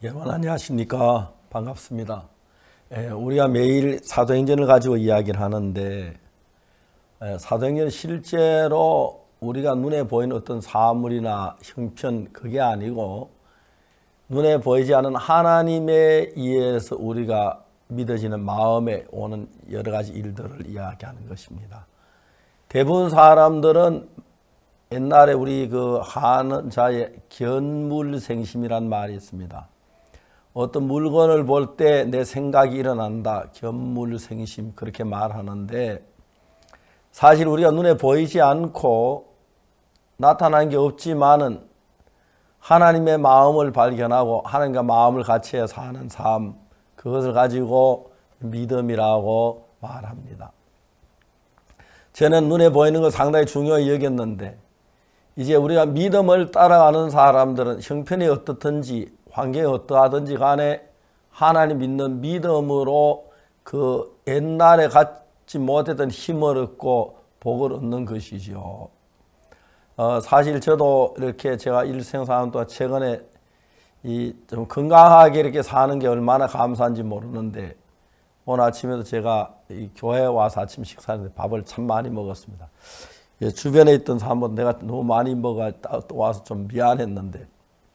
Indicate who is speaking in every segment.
Speaker 1: 여러분 안녕하십니까? 반갑습니다. 우리가 매일 사도행전을 가지고 이야기를 하는데 사도행전은 실제로 우리가 눈에 보이는 어떤 사물이나 형편 그게 아니고 눈에 보이지 않은 하나님에 의해서 우리가 믿어지는 마음에 오는 여러 가지 일들을 이야기하는 것입니다. 대부분 사람들은 옛날에 우리 하는 자의 견물생심이란 말이 있습니다. 어떤 물건을 볼 때 내 생각이 일어난다. 견물생심 그렇게 말하는데 사실 우리가 눈에 보이지 않고 나타난 게 없지만은 하나님의 마음을 발견하고 하나님과 마음을 같이 해 사는 삶 그것을 가지고 믿음이라고 말합니다. 저는 눈에 보이는 거 상당히 중요히 여겼는데 이제 우리가 믿음을 따라가는 사람들은 형편이 어떻든지 환경이 어떠하든지 간에 하나님 믿는 믿음으로 그 옛날에 갖지 못했던 힘을 얻고 복을 얻는 것이죠. 사실 저도 이렇게 제가 일생 사는 동안 최근에 좀 건강하게 이렇게 사는 게 얼마나 감사한지 모르는데 오늘 아침에도 제가 이 교회에 와서 아침 식사하는데 밥을 참 많이 먹었습니다. 주변에 있던 사람은 내가 너무 많이 먹어 와서 좀 미안했는데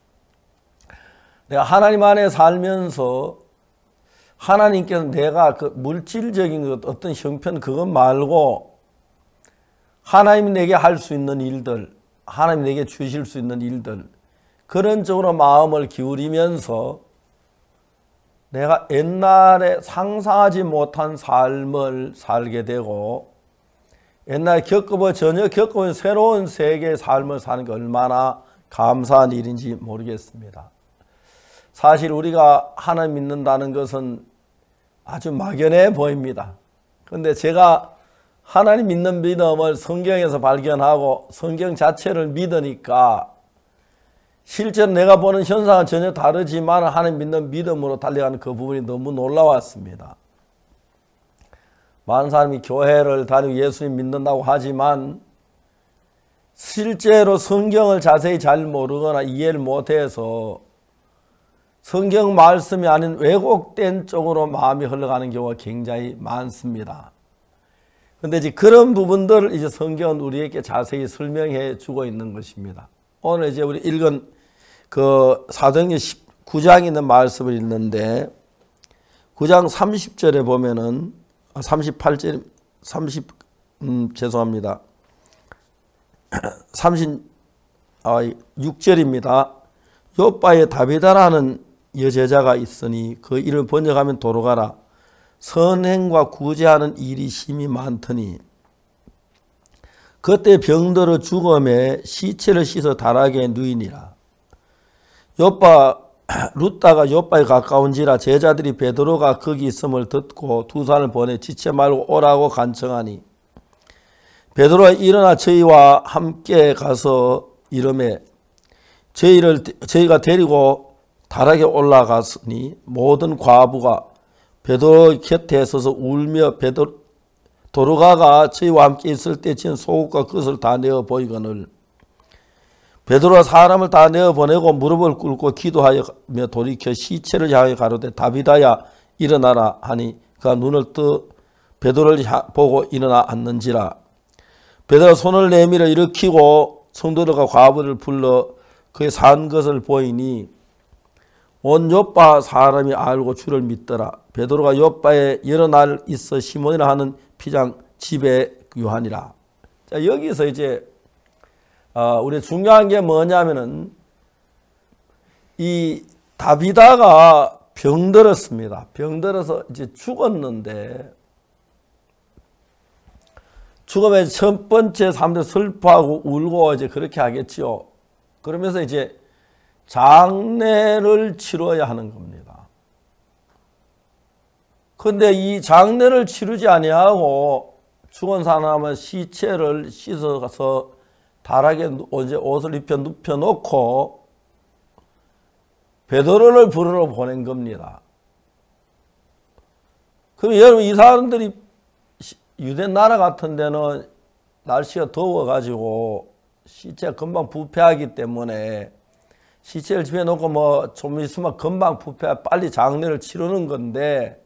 Speaker 1: 내가 하나님 안에 살면서 하나님께서 내가 그 물질적인 것 어떤 형편 그것 말고 하나님이 내게 할 수 있는 일들 하나님이 내게 주실 수 있는 일들 그런 쪽으로 마음을 기울이면서 내가 옛날에 상상하지 못한 삶을 살게 되고 옛날에 전혀 겪어본 새로운 세계의 삶을 사는 게 얼마나 감사한 일인지 모르겠습니다. 사실 우리가 하나님 믿는다는 것은 아주 막연해 보입니다. 그런데 제가 하나님 믿는 믿음을 성경에서 발견하고 성경 자체를 믿으니까 실제로 내가 보는 현상은 전혀 다르지만 하나님 믿는 믿음으로 달려가는 그 부분이 너무 놀라웠습니다. 많은 사람이 교회를 다니고 예수님 믿는다고 하지만 실제로 성경을 자세히 잘 모르거나 이해를 못해서 성경 말씀이 아닌 왜곡된 쪽으로 마음이 흘러가는 경우가 굉장히 많습니다. 그런데 이제 그런 부분들을 이제 성경은 우리에게 자세히 설명해 주고 있는 것입니다. 오늘 이제 우리 읽은 그 사도행전 19장에 있는 말씀을 읽는데 9장 30절에 보면은 38절 죄송합니다. 36절입니다. 요바에 다비다라는 여제자가 있으니 그 이름을 번역하면 도로가라. 선행과 구제하는 일이 심히 많더니 그때 병들어 죽음에 시체를 씻어 다락에 누이니라. 요바 룻다가 요바에 가까운지라 제자들이 베드로가 거기 있음을 듣고 두 사람을 보내 지체 말고 오라고 간청하니 베드로가 일어나 저희와 함께 가서 이름에 저희가 데리고 다락에 올라갔으니 모든 과부가 베드로 곁에 서서 울며 도로가가 저희와 함께 있을 때 지은 속옷과 그것을 다 내어 보이거늘 베드로가 사람을 다 내어 보내고 무릎을 꿇고 기도하며 돌이켜 시체를 향해 가로되 다비다야 일어나라 하니 그가 눈을 떠 베드로를 보고 일어나 앉는지라. 베드로가 손을 내밀어 일으키고 성도들과 과부를 불러 그의 산 것을 보이니 온 요빠 사람이 알고 주를 믿더라. 베드로가 요빠에 여러 날 있어 시몬이라 하는 피장 집에 유하니라. 자, 여기서 이제 우리 중요한 게 뭐냐면은 이 다비다가 병들었습니다. 병들어서 이제 죽었는데 죽음에 첫 번째 사람들 슬퍼하고 울고 이제 그렇게 하겠지요. 그러면서 이제 장례를 치러야 하는 겁니다. 그런데 이 장례를 치르지 아니하고 죽은 사람은 시체를 씻어서 다락에 옷을 입혀 눕혀놓고 베드로를 부르러 보낸 겁니다. 그럼 여러분 이 사람들이 유대 나라 같은 데는 날씨가 더워가지고 시체가 금방 부패하기 때문에 시체를 집에 놓고 뭐 좀 있으면 금방 부패 빨리 장례를 치르는 건데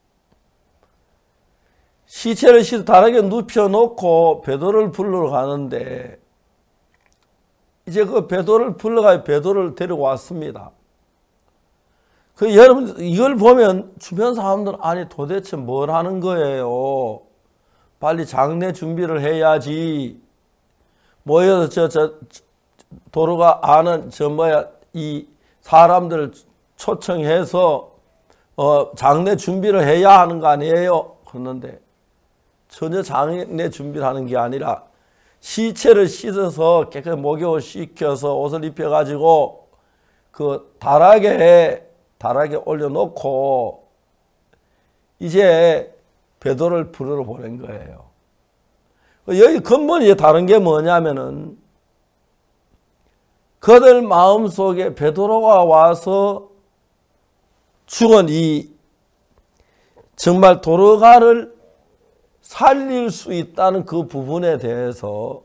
Speaker 1: 시체를 다르게 눕혀놓고 배도를 불러 가는데 이제 그 배도를 불러가 배도를 데리고 왔습니다. 그 여러분 이걸 보면 주변 사람들은 아니 도대체 뭘 하는 거예요? 빨리 장례 준비를 해야지. 모여서 도로가 아는 이 사람들을 초청해서 장례 준비를 해야 하는 거 아니에요? 그러는데 전혀 장례 준비를 하는 게 아니라 시체를 씻어서 깨끗이 목욕을 시켜서 옷을 입혀가지고 그 다락에 올려놓고 이제 배도를 부르러 보낸 거예요. 여기 근본이 다른 게 뭐냐면은 그들 마음속에 베드로가 와서 죽은 이 정말 도르가를 살릴 수 있다는 그 부분에 대해서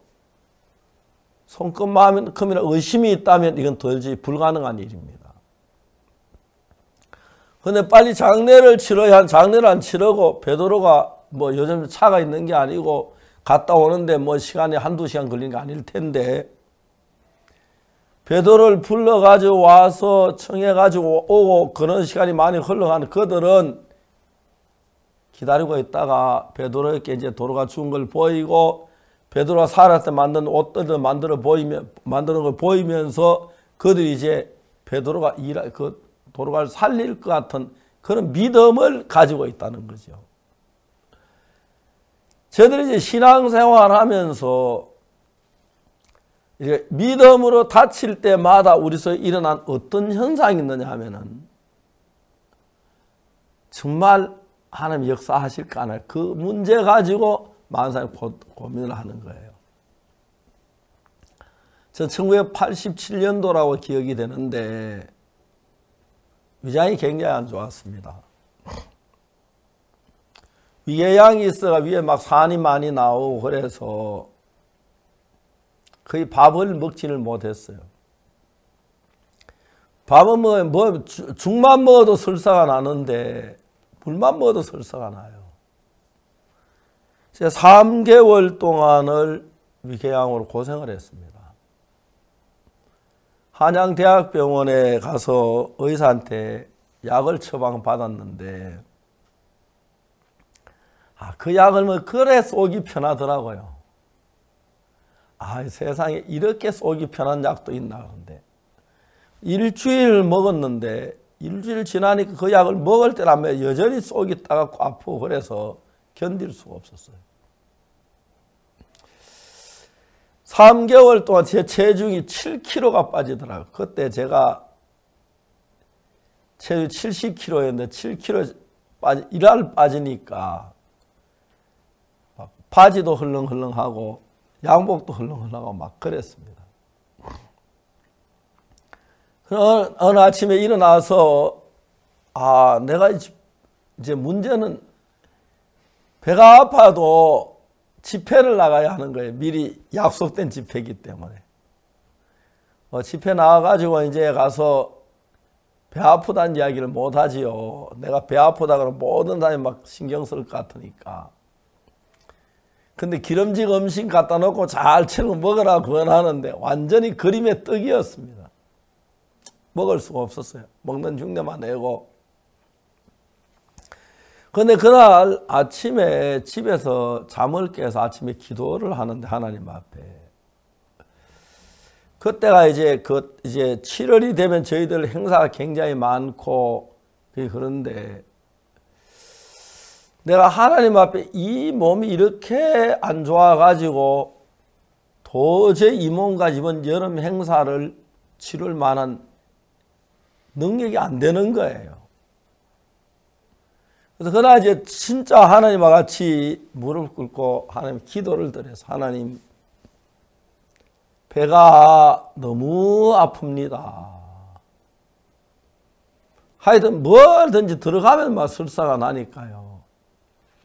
Speaker 1: 손끝만큼이나 의심이 있다면 이건 도저히 불가능한 일입니다. 근데 빨리 장례를 안 치르고 베드로가 뭐 요즘 차가 있는 게 아니고 갔다 오는데 뭐 시간이 한두 시간 걸리는 게 아닐 텐데 베드로를 불러가지고 와서 청해가지고 오고 그런 시간이 많이 흘러가는 그들은 기다리고 있다가 베드로에게 이제 도로가 죽은 걸 보이고 베드로가 살았을 때 만든 옷들을 만드는 걸 보이면서 그들이 이제 베드로가 도로가를 살릴 것 같은 그런 믿음을 가지고 있다는 거죠. 저들이 이제 신앙생활 하면서 이제 믿음으로 다칠 때마다 우리 속에 일어난 어떤 현상이 있느냐 하면은 정말 하나님 역사하실까 하나 그 문제 가지고 많은 사람이 고민을 하는 거예요. 전 1987년도라고 기억이 되는데 위장이 굉장히 안 좋았습니다. 위궤양이 있어가 위에 막 산이 많이 나오고 그래서 거의 밥을 먹지를 못했어요. 밥은 죽만 먹어도 설사가 나는데 물만 먹어도 설사가 나요. 제가 3개월 동안을 위궤양으로 고생을 했습니다. 한양대학병원에 가서 의사한테 약을 처방받았는데 그 약을 뭐 그래 속이 편하더라고요. 세상에 이렇게 속이 편한 약도 있나 근데 일주일 먹었는데 일주일 지나니까 그 약을 먹을 때라면 여전히 속이 따갑고 아프고 그래서 견딜 수가 없었어요. 3개월 동안 제 체중이 7kg가 빠지더라고요. 그때 제가 체중 70kg였는데 7kg 일할 빠지니까 바지도 헐렁헐렁하고 양복도 헐렁헐렁하고 막 그랬습니다. 어느 아침에 일어나서 내가 이제 문제는 배가 아파도 집회를 나가야 하는 거예요. 미리 약속된 집회이기 때문에. 집회 나와가지고 이제 가서 배 아프다는 이야기를 못 하지요. 내가 배 아프다 그러면 모든 사람이 막 신경 쓸 것 같으니까. 근데 기름진 음식 갖다 놓고 잘 채로 먹으라 권하는데 완전히 그림의 떡이었습니다. 먹을 수가 없었어요. 먹는 흉내만 내고. 근데 그날 아침에 집에서 잠을 깨서 아침에 기도를 하는데 하나님 앞에. 그때가 이제 7월이 되면 저희들 행사가 굉장히 많고 그런데 내가 하나님 앞에 이 몸이 이렇게 안 좋아가지고 도저히 이 몸 가지고 이번 여름 행사를 치를 만한 능력이 안 되는 거예요. 그래서 그날 이제 진짜 하나님과 같이 무릎 꿇고 하나님 기도를 드려서 하나님 배가 너무 아픕니다. 하여튼 뭐든지 들어가면 막 설사가 나니까요.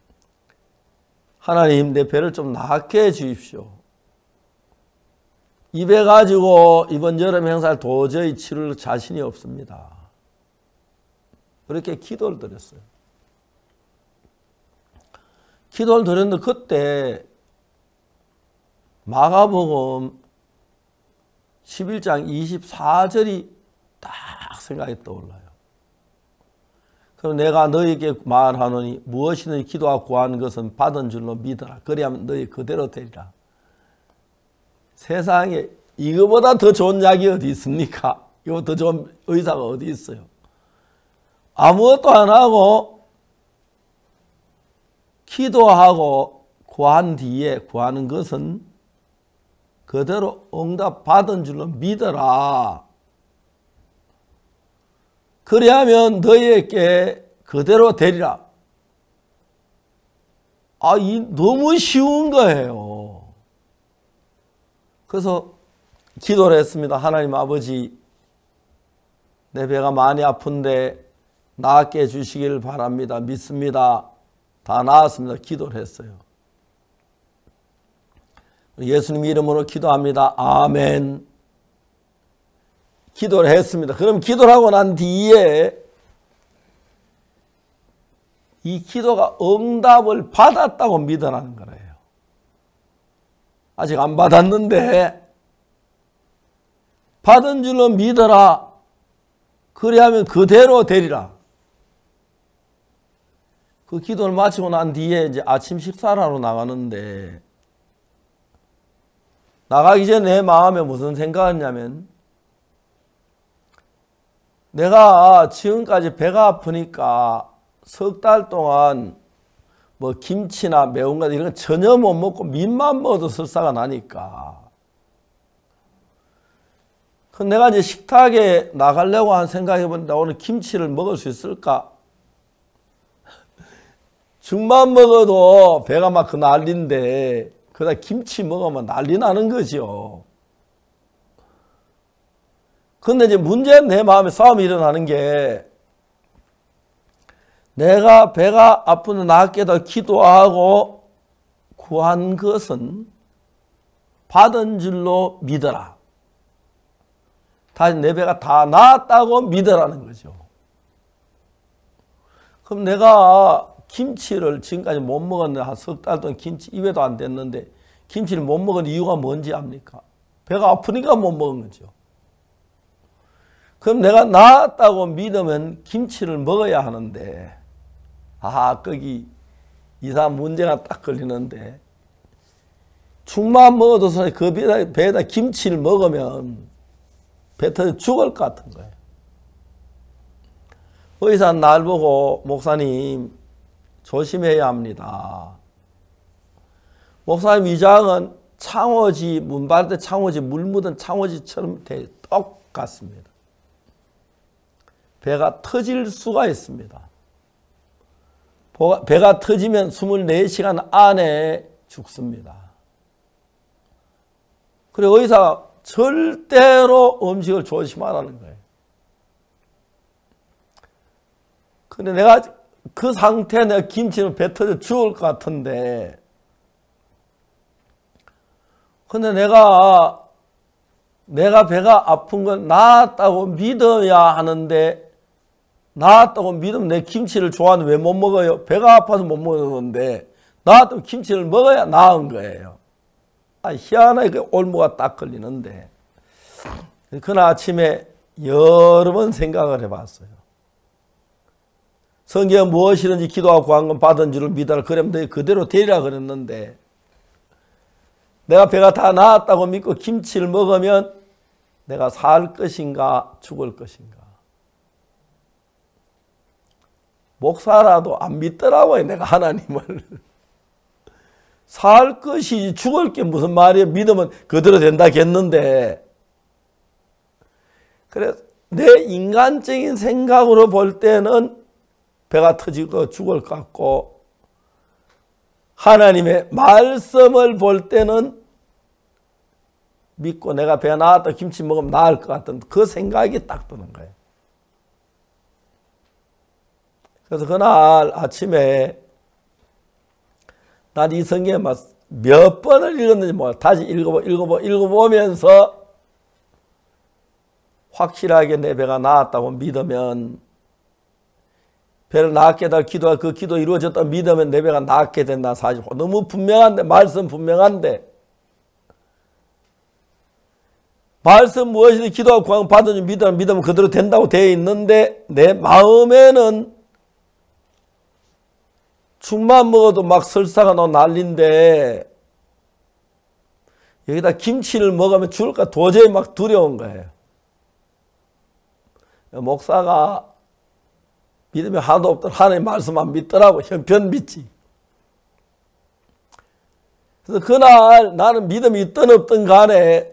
Speaker 1: 하나님 내 배를 좀 낫게 해 주십시오. 입에 가지고 이번 여름 행사를 도저히 치를 자신이 없습니다. 그렇게 기도를 드렸어요. 기도를 드렸는데 그때 마가복음 11장 24절이 딱 생각이 떠올라요. 그럼 내가 너희에게 말하노니 무엇이든지 기도하고 구하는 것은 받은 줄로 믿어라. 그리하면 너희 그대로 되리라. 세상에 이거보다 더 좋은 약이 어디 있습니까? 이거 더 좋은 의사가 어디 있어요? 아무것도 안 하고 기도하고 구한 뒤에 구하는 것은 그대로 응답 받은 줄로 믿어라. 그리하면 너희에게 그대로 되리라. 너무 쉬운 거예요. 그래서 기도를 했습니다. 하나님 아버지, 내 배가 많이 아픈데 낫게 해주시길 바랍니다. 믿습니다. 다 나았습니다. 기도를 했어요. 예수님 이름으로 기도합니다. 아멘. 기도를 했습니다. 그럼 기도를 하고 난 뒤에 이 기도가 응답을 받았다고 믿으라는 거예요. 아직 안 받았는데 받은 줄로 믿어라. 그리하면 그대로 되리라. 그 기도를 마치고 난 뒤에 이제 아침 식사를 하러 나가는데 나가기 전에 내 마음에 무슨 생각이었냐면 내가 지금까지 배가 아프니까 석 달 동안 뭐 김치나 매운 거 이런 거 전혀 못 먹고 민만 먹어도 설사가 나니까. 그럼 내가 이제 식탁에 나가려고 한 생각해 보니까 오늘 김치를 먹을 수 있을까? 죽만 먹어도 배가 막 그 난리인데 그러다 김치 먹으면 난리 나는 거죠. 근데 이제 문제는 내 마음에 싸움이 일어나는 게 내가 배가 아픈데 낫게 더 기도하고 구한 것은 받은 줄로 믿어라. 다시 내 배가 다 나았다고 믿으라는 거죠. 그럼 내가 김치를 지금까지 못 먹었는데 한 석 달 동안 김치 입에도 안 댔는데 김치를 못 먹은 이유가 뭔지 압니까? 배가 아프니까 못 먹은 거죠. 그럼 내가 나았다고 믿으면 김치를 먹어야 하는데 거기 이상 문제가 딱 걸리는데 죽만 먹어도 그 배에다 김치를 먹으면 배 터져 죽을 것 같은 거예요. 의사는 날 보고 목사님 조심해야 합니다. 목사님 위장은 창호지 문 바를 때 창호지 물 묻은 창호지처럼 똑같습니다. 배가 터질 수가 있습니다. 배가 터지면 24시간 안에 죽습니다. 그리고 의사가 절대로 음식을 조심하라는 거예요. 근데 내가 그 상태에 내가 김치는 배 터져 죽을 것 같은데 근데 내가 배가 아픈 건 나았다고 믿어야 하는데 나았다고 믿으면 내 김치를 좋아하는데 왜 못 먹어요? 배가 아파서 못 먹었는데 나았다고 김치를 먹어야 나은 거예요. 희한하게 그 올무가 딱 걸리는데 그날 아침에 여러 번 생각을 해봤어요. 성경에 무엇이든지 기도하고 구한 건 받은 줄을 믿어라. 그러면 너희 그대로 되리라 그랬는데 내가 배가 다 나았다고 믿고 김치를 먹으면 내가 살 것인가 죽을 것인가. 목사라도 안 믿더라고요. 내가 하나님을. 살 것이지 죽을 게 무슨 말이에요. 믿으면 그대로 된다겠는데. 그래서 내 인간적인 생각으로 볼 때는 배가 터지고 죽을 것 같고 하나님의 말씀을 볼 때는 믿고 내가 배가 나왔다 김치 먹으면 나을 것 같은 그 생각이 딱 드는 거예요. 그래서 그날 아침에 난 이 성경에 몇 번을 읽었는지 몰라. 다시 읽어보면서 확실하게 내 배가 나았다고 믿으면, 배를 낫게 해달 기도가 그 기도 이루어졌다고 믿으면 내 배가 낫게 된다. 사실 너무 분명한데, 말씀 분명한데, 말씀 무엇이든 기도하고 구하고 받은 줄 믿으면 그대로 된다고 되어 있는데, 내 마음에는 죽만 먹어도 막 설사가 나고 난리인데, 여기다 김치를 먹으면 죽을까 도저히 막 두려운 거예요. 목사가 믿음이 하나도 없더라. 하나님 말씀만 믿더라고. 형편 믿지. 그래서 그날 나는 믿음이 있든 없든 간에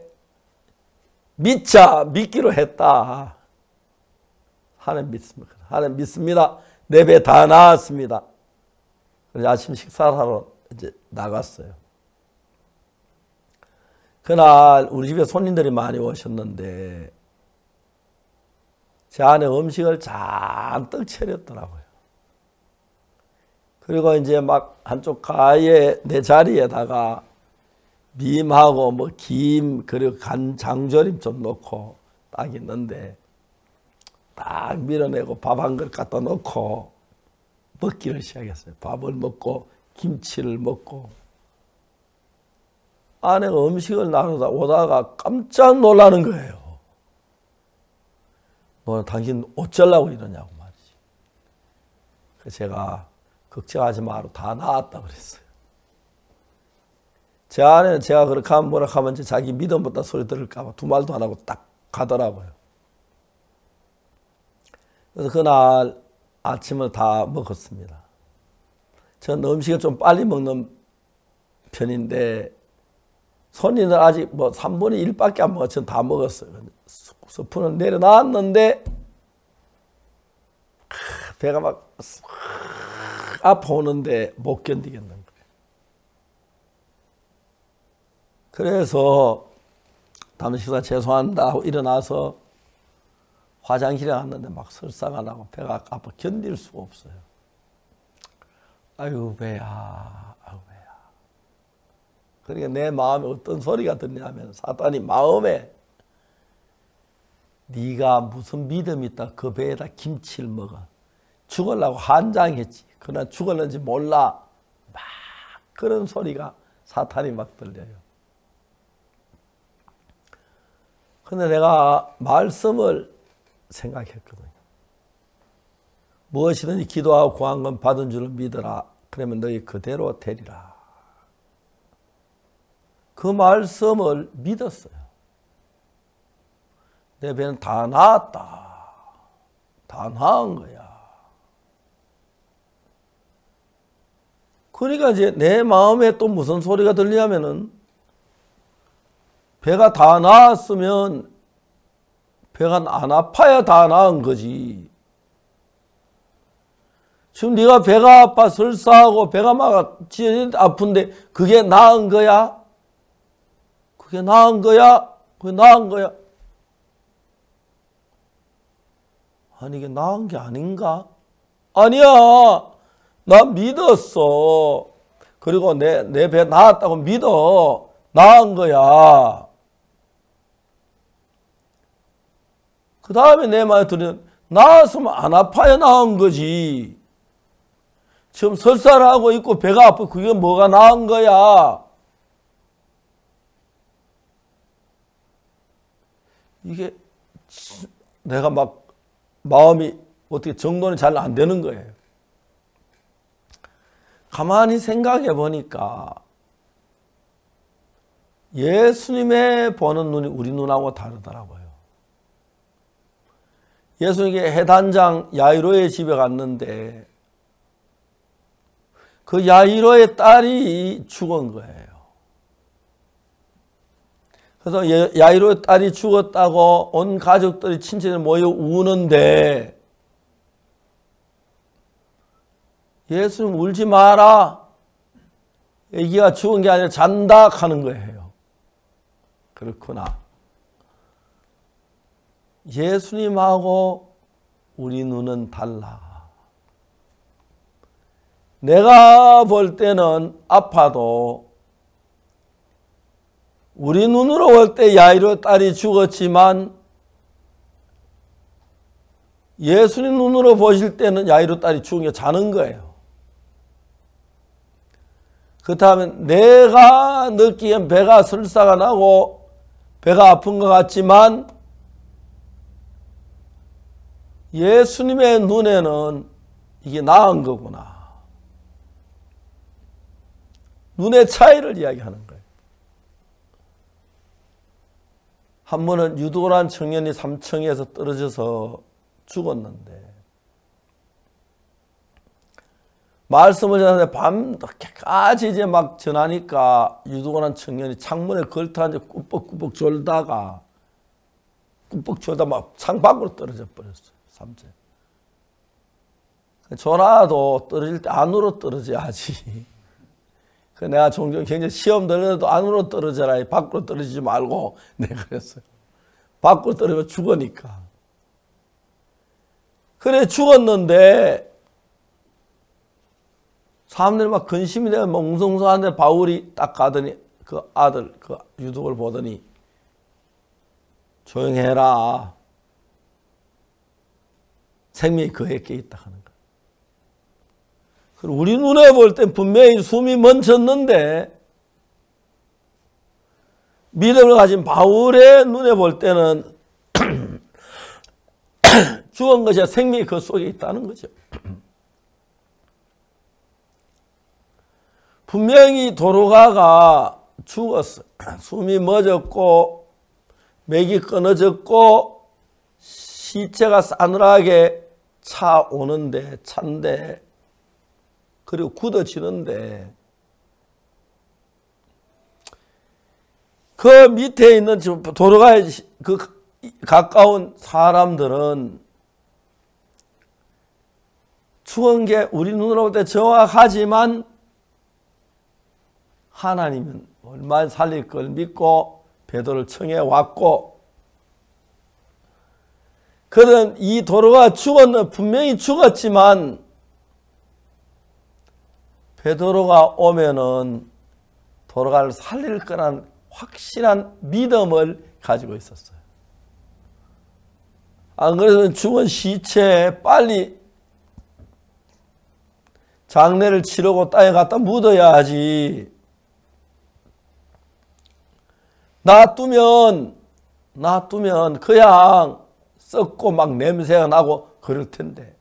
Speaker 1: 믿기로 했다. 하나님 믿습니다. 하나님 믿습니다. 내 배 다 나았습니다. 그래서 아침 식사를 하러 이제 나갔어요. 그날 우리 집에 손님들이 많이 오셨는데 제 안에 음식을 잔뜩 차렸더라고요. 그리고 이제 막 한쪽 가에 내 자리에다가 김하고 뭐 김 그리고 간 장조림 좀 넣고 딱 있는데 딱 밀어내고 밥 한 그릇 갖다 넣고 먹기를 시작했어요. 밥을 먹고 김치를 먹고 아내가 음식을 나누다 오다가 깜짝 놀라는 거예요. 너는 당신 어쩌려고 이러냐고 말이지. 그래서 제가 걱정하지 마라. 다 나았다 그랬어요. 제 아내는 제가 그렇게 하면 뭐라 하면 자기 믿음보다 소리 들을까 봐 두 말도 안 하고 딱 가더라고요. 그래서 그날 아침을 다 먹었습니다. 저는 음식을 좀 빨리 먹는 편인데 손님들 아직 뭐 3분의 1밖에 안 먹었어요. 저는 다 먹었어요. 스푼을 내려놨는데 배가 막 아파오는데 못 견디겠는 거예요. 그래서 다음 식사 죄송합니다 하고 일어나서 화장실에 갔는데 막 설사가 나고 배가 아파 견딜 수가 없어요. 아유 배야, 아유 배야. 그러니까 내 마음에 어떤 소리가 들냐면 사탄이 마음에 네가 무슨 믿음이 있다 그 배에다 김치를 먹어. 죽으려고 한장했지. 그러나 죽었는지 몰라. 막 그런 소리가 사탄이 막 들려요. 근데 내가 말씀을 생각했거든요. 무엇이든지 기도하고 구한 건 받은 줄을 믿어라. 그러면 너희 그대로 되리라. 그 말씀을 믿었어요. 내 배는 다 나았다. 다 나은 거야. 그러니까 이제 내 마음에 또 무슨 소리가 들리냐면은 배가 다 나았으면 배가 안 아파야 다 나은 거지. 지금 네가 배가 아파 설사하고 배가 막 아픈데 그게 나은 거야? 그게 나은 거야? 그게 나은 거야? 아니 이게 나은 게 아닌가? 아니야. 나 믿었어. 그리고 내 배 나았다고 믿어. 나은 거야. 그 다음에 내 말에 들으면 나았으면 안 아파야 나은 거지. 지금 설사를 하고 있고 배가 아프고 그게 뭐가 나은 거야. 이게 내가 막 마음이 어떻게 정돈이 잘 안 되는 거예요. 가만히 생각해 보니까 예수님의 보는 눈이 우리 눈하고 다르더라고요. 예수님이 해단장 야이로의 집에 갔는데 그 야이로의 딸이 죽은 거예요. 그래서 야이로의 딸이 죽었다고 온 가족들이 친척들이 모여 우는데 예수님 울지 마라. 애기가 죽은 게 아니라 잔다 하는 거예요. 그렇구나. 예수님하고 우리 눈은 달라. 내가 볼 때는 아파도 우리 눈으로 볼 때 야이로 딸이 죽었지만 예수님 눈으로 보실 때는 야이로 딸이 죽은 게 자는 거예요. 그렇다면 내가 느끼기엔 배가 설사가 나고 배가 아픈 것 같지만 예수님의 눈에는 이게 나은 거구나. 눈의 차이를 이야기하는 거예요. 한 번은 유도란 청년이 삼층에서 떨어져서 죽었는데 말씀을 전하는데 밤늦게까지 이제 막 전하니까 유도란 청년이 창문에 걸터앉아 꾸벅꾸벅 졸다가 막 창 밖으로 떨어져 버렸어요. 삼층. 전화도 떨어질 때 안으로 떨어져야지. 내가 종종 굉장히 시험 들려도 안으로 떨어져라. 밖으로 떨어지지 말고 내가 그랬어요. 밖으로 떨어지면 죽으니까. 그래 죽었는데 사람들이 막 근심이 되면 막 웅성웅성한데 바울이 딱 가더니 그 아들 그 유독을 보더니 조용해라. 생명이 그에 껴 있다 하는 거야. 우리 눈에 볼 땐 분명히 숨이 멈췄는데 믿음을 가진 바울의 눈에 볼 때는 죽은 것이 생명이 그 속에 있다는 거죠. 분명히 도로가가 죽었어. 숨이 멎었고 맥이 끊어졌고 시체가 싸늘하게 차오는데 찬데 그리고 굳어지는데 그 밑에 있는 도로가에 그 가까운 사람들은 죽은 게 우리 눈으로 볼 때 정확하지만 하나님은 얼마나 살릴 걸 믿고 베드로를 청해 왔고 그는 이 도로가 죽었는 분명히 죽었지만 베드로가 오면은 도로가를 살릴 거란 확실한 믿음을 가지고 있었어요. 안 그래서 죽은 시체에 빨리 장례를 치르고 땅에 갖다 묻어야 하지. 놔두면 그냥 썩고 막 냄새가 나고 그럴 텐데.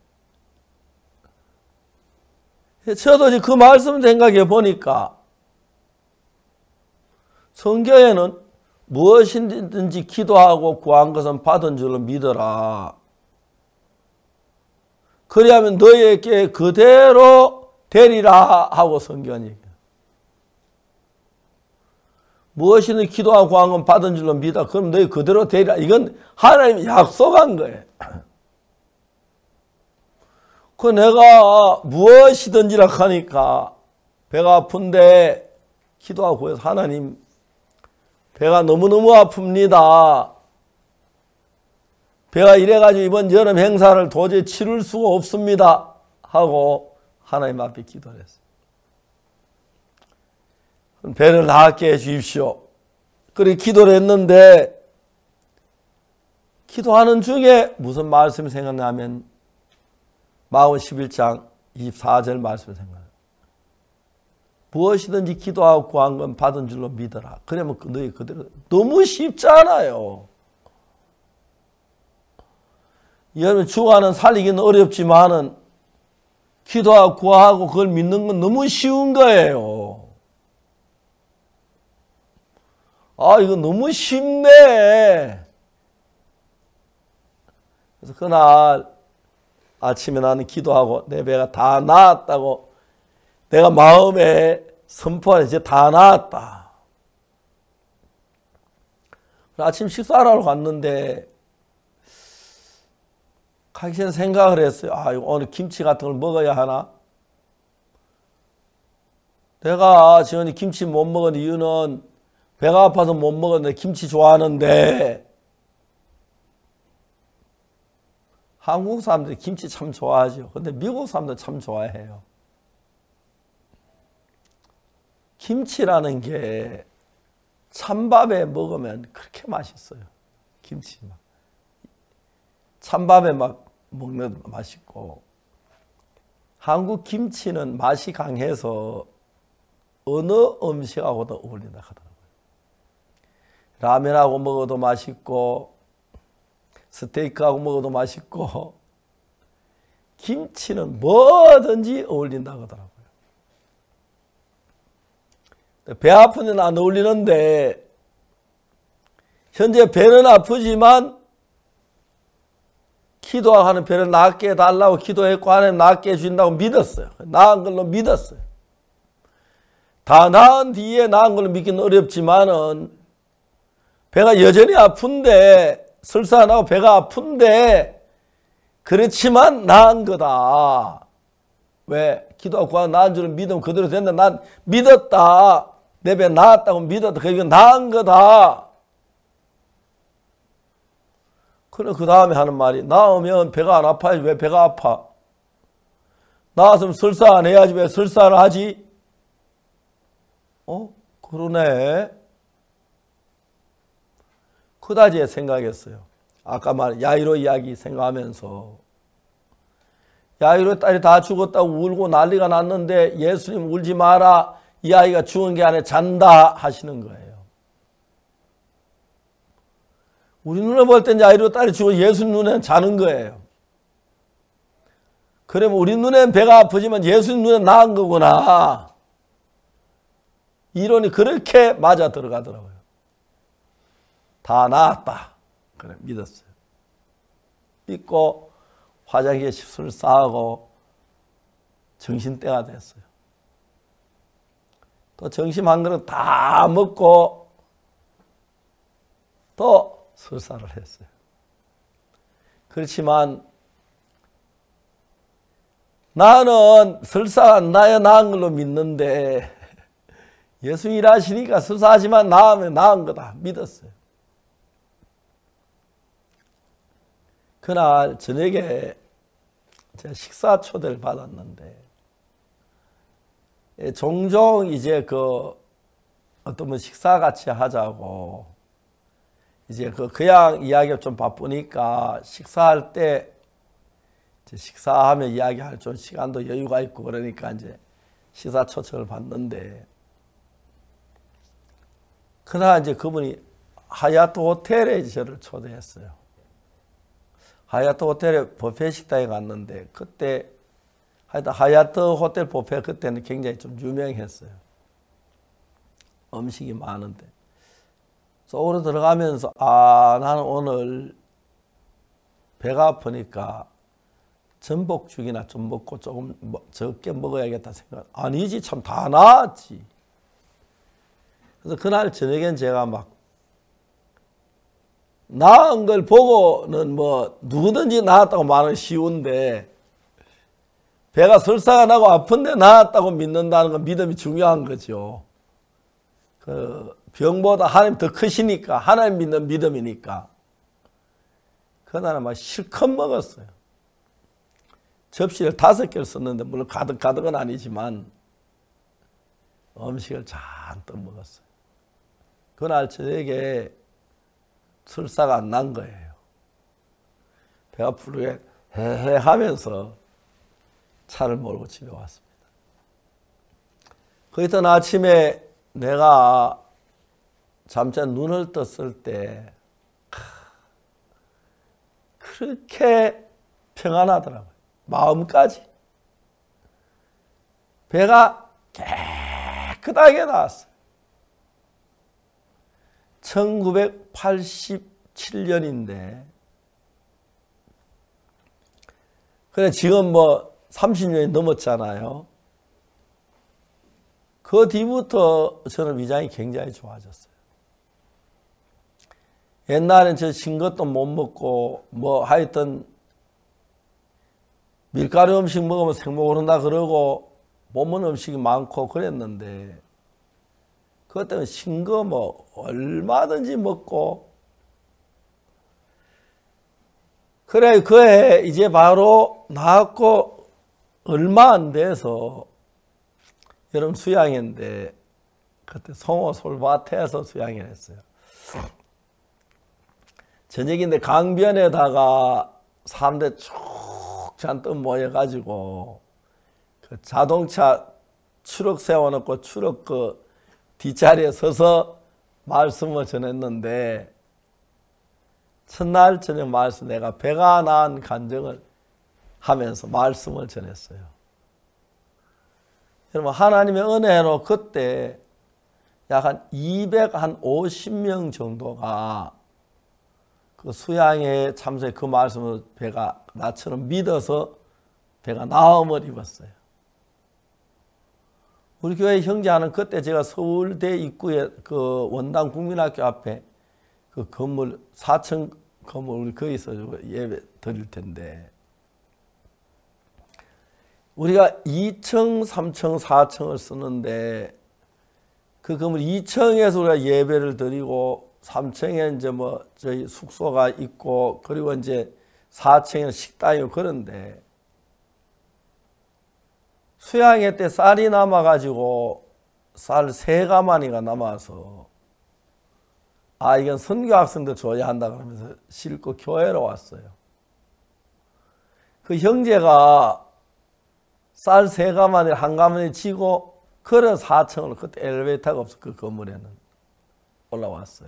Speaker 1: 저도 그 말씀을 생각해 보니까 성경에는 무엇이든지 기도하고 구한 것은 받은 줄로 믿어라. 그리하면 너희에게 그대로 되리라 하고 성경이 얘기해요. 무엇이든 기도하고 구한 건 받은 줄로 믿어. 그럼 너희 그대로 되리라. 이건 하나님이 약속한 거예요. 그 내가 무엇이든지라 하니까 배가 아픈데 기도하고 해서 하나님 배가 너무너무 아픕니다. 배가 이래가지고 이번 여름 행사를 도저히 치를 수가 없습니다. 하고 하나님 앞에 기도를 했어요. 배를 낫게 해 주십시오. 그렇게 기도를 했는데 기도하는 중에 무슨 말씀이 생각나면 마가복음 11장 24절 말씀이 생각나요. 무엇이든지 기도하고 구한 건 받은 줄로 믿어라. 그러면 너희 그대로. 너무 쉽잖아요. 여러분 죽어가는 살리기는 어렵지만은 기도하고 구하고 그걸 믿는 건 너무 쉬운 거예요. 아, 이거 너무 쉽네. 그래서 그날 아침에 나는 기도하고 내 배가 다 나았다고 내가 마음에 선포하는 이제 다 나았다. 아침 식사하러 갔는데 가기 전에 생각을 했어요. 아, 오늘 김치 같은 걸 먹어야 하나? 내가 지금 김치 못 먹은 이유는 배가 아파서 못 먹었는데 김치 좋아하는데 한국 사람들이 김치 참 좋아하죠. 근데 미국 사람들 참 좋아해요. 김치라는 게 찬밥에 먹으면 그렇게 맛있어요. 김치 막. 찬밥에 막 먹는 맛있고. 한국 김치는 맛이 강해서 어느 음식하고도 어울린다 하더라고요. 라면하고 먹어도 맛있고 스테이크하고 먹어도 맛있고 김치는 뭐든지 어울린다 하더라고요. 배 아픈 데는 안 어울리는데 현재 배는 아프지만 기도하는 배를 낫게 해달라고 기도했고 하나님 낫게 해준다고 믿었어요. 나은 걸로 믿었어요. 다 나은 뒤에 나은 걸로 믿기는 어렵지만은 배가 여전히 아픈데 설사 안 하고 배가 아픈데 그렇지만 나은 거다. 왜? 기도하고 나은 줄을 믿으면 그대로 된다. 난 믿었다. 내 배 나았다고 믿었다. 그러니까 나은 거다. 그래 그 다음에 하는 말이 나으면 배가 안 아파야지 왜 배가 아파? 나았으면 설사 안 해야지 왜 설사를 하지? 그러네. 그다지 생각했어요. 아까 말 야이로 이야기 생각하면서 야이로 딸이 다 죽었다고 울고 난리가 났는데 예수님 울지 마라. 이 아이가 죽은 게 아니라 잔다 하시는 거예요. 우리 눈에 볼 땐 야이로 딸이 죽어 예수님 눈에는 자는 거예요. 그러면 우리 눈엔 배가 아프지만 예수님 눈엔 나은 거구나. 이론이 그렇게 맞아 들어가더라고요. 다 나았다. 그래 믿었어요. 믿고 화장실에 술 싸고 정신때가 됐어요. 또 점심 한 그릇 다 먹고 또 설사를 했어요. 그렇지만 나는 설사가 나야 나은 걸로 믿는데 예수 일하시니까 설사하지만 나으면 나은 거다 믿었어요. 그날 저녁에 제가 식사 초대를 받았는데 종종 이제 어떤 분 식사 같이 하자고 이제 그냥 이야기가 좀 바쁘니까 식사할 때 식사하며 이야기할 좀 시간도 여유가 있고 그러니까 이제 식사 초청을 받는데 그날 이제 그분이 하얏트 호텔에 저를 초대했어요. 하얏트 호텔에 뷔페 식당에 갔는데 그때 하여튼 하얏트 호텔 뷔페 그때는 굉장히 좀 유명했어요. 음식이 많은데 속으로 들어가면서 나는 오늘 배가 아프니까 전복죽이나 좀 먹고 조금 적게 먹어야겠다 생각. 아니지 참 다 나았지. 그래서 그날 저녁엔 제가 막 나은 걸 보고는 뭐 누구든지 나았다고 말은 쉬운데 배가 설사가 나고 아픈데 나았다고 믿는다는 건 믿음이 중요한 거죠. 병보다 하나님 더 크시니까 하나님 믿는 믿음이니까 그날은 막 실컷 먹었어요. 접시를 5개를 썼는데 물론 가득은 아니지만 음식을 잔뜩 먹었어요. 그날 저녁에 설사가 안 난 거예요. 배가 부르게 헤헤 하면서 차를 몰고 집에 왔습니다. 그 이튿 아침에 내가 잠자 눈을 떴을 때 그렇게 평안하더라고요. 마음까지. 배가 깨끗하게 나왔어요. 1987년인데 그래 지금 뭐 30년이 넘었잖아요. 그 뒤부터 저는 위장이 굉장히 좋아졌어요. 옛날엔 저 신 것도 못 먹고 뭐 하여튼 밀가루 음식 먹으면 생목 오른다 그러고 못 먹는 음식이 많고 그랬는데 그것 때문에 신 거 뭐 얼마든지 먹고 그래 그해 이제 바로 나왔고 얼마 안 돼서 여름 수양인데 그때 송호 솔밭에서 수양회를 했어요. 저녁인데 강변에다가 사람들 쭉 잔뜩 모여가지고 그 자동차 추럭 세워놓고 추럭 그 뒷자리에 서서 말씀을 전했는데 첫날 저녁 말씀 내가 배가 난 간증을 하면서 말씀을 전했어요. 여러분 하나님의 은혜로 그때 약 한 250명 정도가 그 수양회에 참석해 그 말씀을 배가 나처럼 믿어서 배가 나음을 입었어요. 우리 교회 형제하는 그때 제가 서울대 입구에 그 원당 국민학교 앞에 그 건물 4층 건물 우리 거기서 예배 드릴 텐데 우리가 2층, 3층, 4층을 쓰는데 그 건물 2층에서 우리가 예배를 드리고 3층에 이제 뭐 저희 숙소가 있고 그리고 이제 4층에는 식당이고 그런데 수양회 때 쌀이 남아가지고 쌀 3가마니가 남아서 이건 선교 학생들 줘야 한다 그러면서 싣고 교회로 왔어요. 그 형제가 쌀 3가마니를 한 가마니 지고 걸어 4층으로 그때 엘리베이터가 없어 그 건물에는 올라왔어요.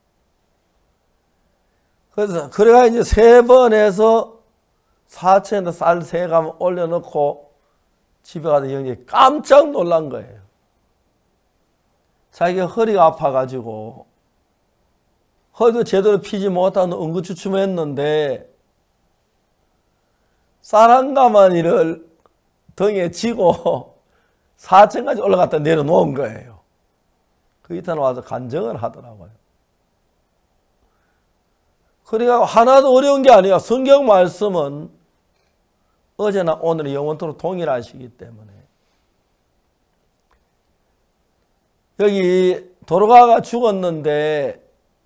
Speaker 1: 그래서 그래가 이제 3번 해서 4층에다 쌀 3가마 올려놓고 집에 가서 형제 깜짝 놀란 거예요. 자기가 허리가 아파가지고 허리도 제대로 피지 못하고 응급추춤했는데 쌀 한 가마니를 등에 지고 4층까지 올라갔다 내려놓은 거예요. 그 이튿날 와서 간증을 하더라고요. 그러니까 하나도 어려운 게 아니라 성경 말씀은 어제나 오늘 영원토록 동일하시기 때문에 여기 도로가가 죽었는데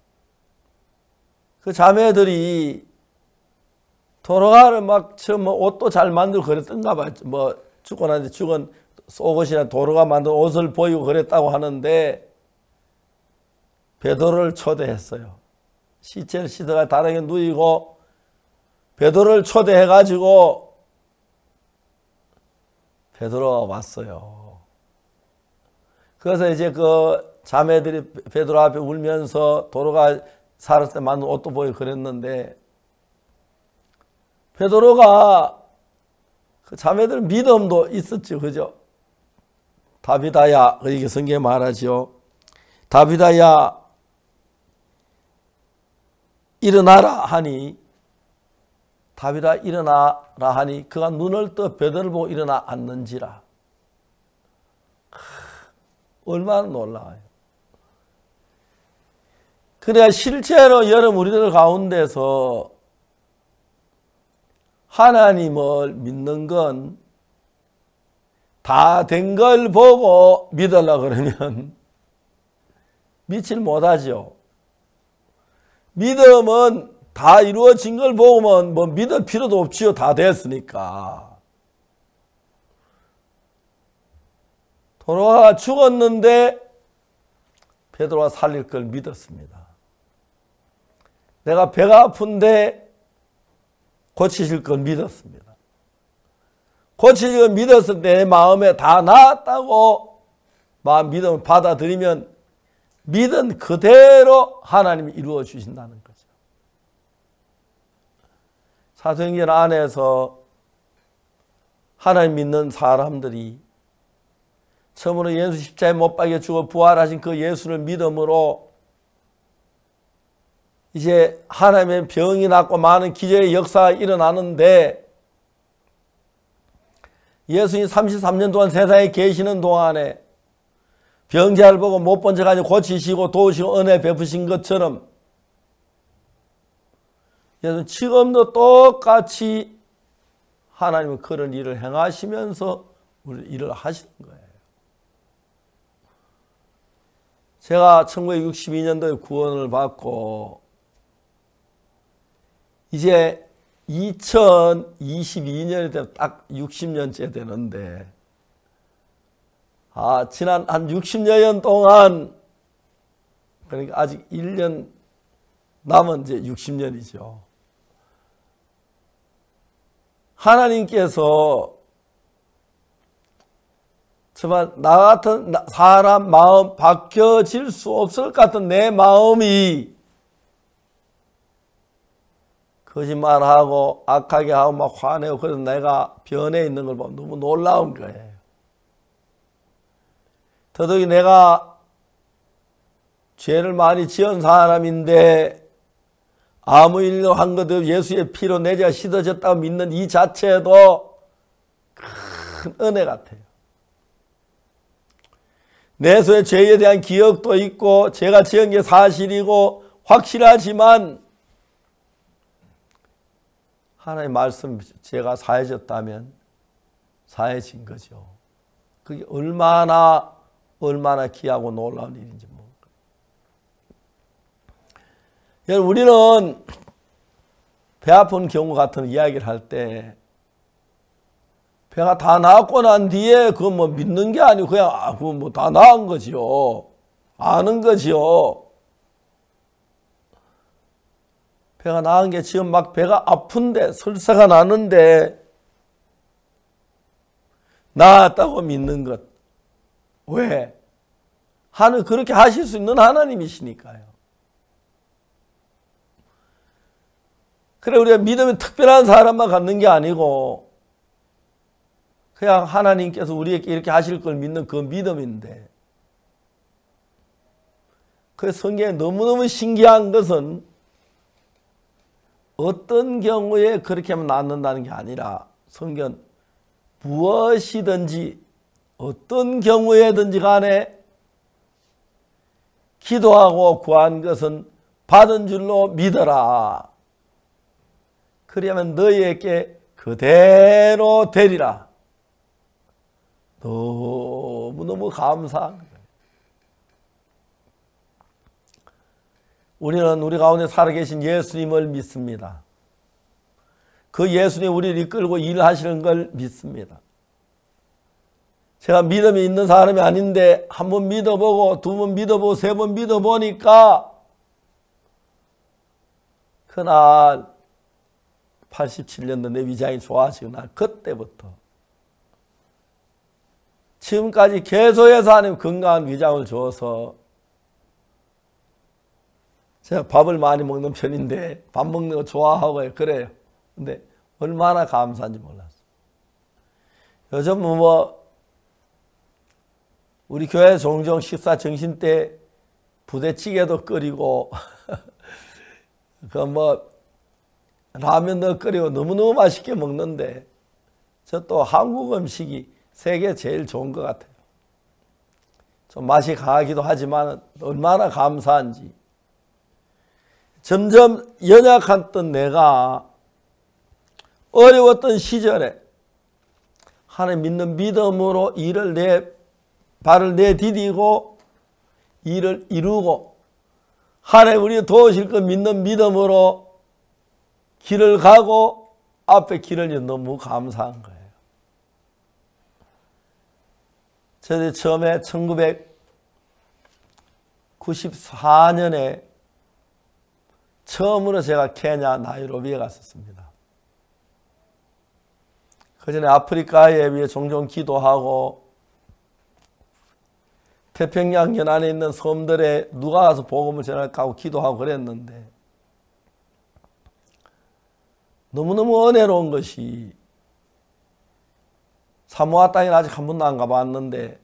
Speaker 1: 그 자매들이 도로가를 막 처음 옷도 잘 만들고 그랬던가 봐요. 뭐 죽고 나서 죽은 속옷이나 도로가 만든 옷을 보이고 그랬다고 하는데 베드로를 초대했어요. 시체를 씻어가 다락에 누이고 베드로를 초대해가지고 베드로가 왔어요. 그래서 이제 그 자매들이 베드로 앞에 울면서 도로가 살았을 때 만든 옷도 보이고 그랬는데 베드로가 그 자매들 믿음도 있었죠. 그죠? 다비다야, 이게 성경에 말하죠. 다비다야, 일어나라 하니, 다비다 일어나라 하니, 그가 눈을 떠 베드로를 보고 일어나 앉는지라. 얼마나 놀라워요. 그래야 실제로 여러분 우리들 가운데서 하나님을 믿는 건 다 된 걸 보고 믿으려고 그러면 믿질 못하죠. 믿음은 다 이루어진 걸 보면 뭐 믿을 필요도 없지요. 다 됐으니까. 도로가 죽었는데 베드로가 살릴 걸 믿었습니다. 내가 배가 아픈데 고치실 걸 믿었습니다. 고치실 걸 믿었을 때 내 마음에 다 나았다고 마음 믿음을 받아들이면 믿은 그대로 하나님이 이루어 주신다는 거죠. 사도행전 안에서 하나님 믿는 사람들이 처음으로 예수 십자가에 못 박혀 죽어 부활하신 그 예수를 믿음으로 이제 하나님의 병이 낫고 많은 기적의 역사가 일어나는데 예수님 33년 동안 세상에 계시는 동안에 병자를 보고 못 본 척 가지고 고치시고 도우시고 은혜 베푸신 것처럼 예수님 지금도 똑같이 하나님은 그런 일을 행하시면서 우리 일을 하시는 거예요. 제가 1962년도에 구원을 받고 이제 2022년이 되면 딱 60년째 되는데 지난 한 60여 년 동안, 그러니까 아직 1년 남은 이제 60년이죠. 하나님께서 정말 나 같은 사람 마음 바뀌어질 수 없을 것 같은 내 마음이 거짓말하고 악하게 하고 막 화내고 그래서 내가 변해 있는 걸 보면 너무 놀라운 거예요. 더더욱이 내가 죄를 많이 지은 사람인데 아무 일도 한 것도 없이 예수의 피로 내 죄가 씻어졌다고 믿는 이 자체도 큰 은혜 같아요. 내 손에 죄에 대한 기억도 있고 제가 지은 게 사실이고 확실하지만 하나님의 말씀 제가 사해졌다면 사해진 거죠. 그게 얼마나 귀하고 놀라운 일인지 모릅니다. 여러분, 우리는 배 아픈 경우 같은 이야기를 할 때 배가 다 나았고 난 뒤에 그거 뭐 믿는 게 아니고 그냥 그거 뭐 다 나은 거지요. 아는 거지요. 배가 나은 게 지금 막 배가 아픈데 설사가 나는데 나았다고 믿는 것. 왜? 하늘 그렇게 하실 수 있는 하나님이시니까요. 그래 우리가 믿음이 특별한 사람만 갖는 게 아니고 그냥 하나님께서 우리에게 이렇게 하실 걸 믿는 그 믿음인데 그 성경에 너무너무 신기한 것은 어떤 경우에 그렇게 하면 낫는다는 게 아니라 성경 무엇이든지 어떤 경우에든지 간에 기도하고 구한 것은 받은 줄로 믿어라. 그러면 너희에게 그대로 되리라. 너무너무 감사한 거예요. 우리는 우리 가운데 살아계신 예수님을 믿습니다. 그 예수님 우리를 이끌고 일하시는 걸 믿습니다. 제가 믿음이 있는 사람이 아닌데 한 번 믿어보고 두 번 믿어보고 세 번 믿어보니까 그날 87년도 내 위장이 좋아지고 날 그때부터 지금까지 계속해서 하나님 건강한 위장을 줘서 제가 밥을 많이 먹는 편인데 밥 먹는 거 좋아하고 그래요. 근데 얼마나 감사한지 몰랐어요. 요즘 뭐 우리 교회 종종 식사 정신 때 부대찌개도 끓이고 그 뭐 라면도 끓이고 너무너무 맛있게 먹는데 저 또 한국 음식이 세계 제일 좋은 것 같아요. 좀 맛이 강하기도 하지만 얼마나 감사한지. 점점 연약했던 내가 어려웠던 시절에 하나님 믿는 믿음으로 발을 내디디고 일을 이루고 하나님 우리 도우실 것 믿는 믿음으로 길을 가고 앞에 길을 너무 감사한 거예요. 저희 처음에 1994년에 처음으로 제가 케냐 나이로비에 갔었습니다. 그 전에 아프리카에 위해 종종 기도하고 태평양 연안에 있는 섬들에 누가 가서 복음을 전할까 하고 기도하고 그랬는데 너무너무 은혜로운 것이 사모아 땅에 아직 한 번도 안 가봤는데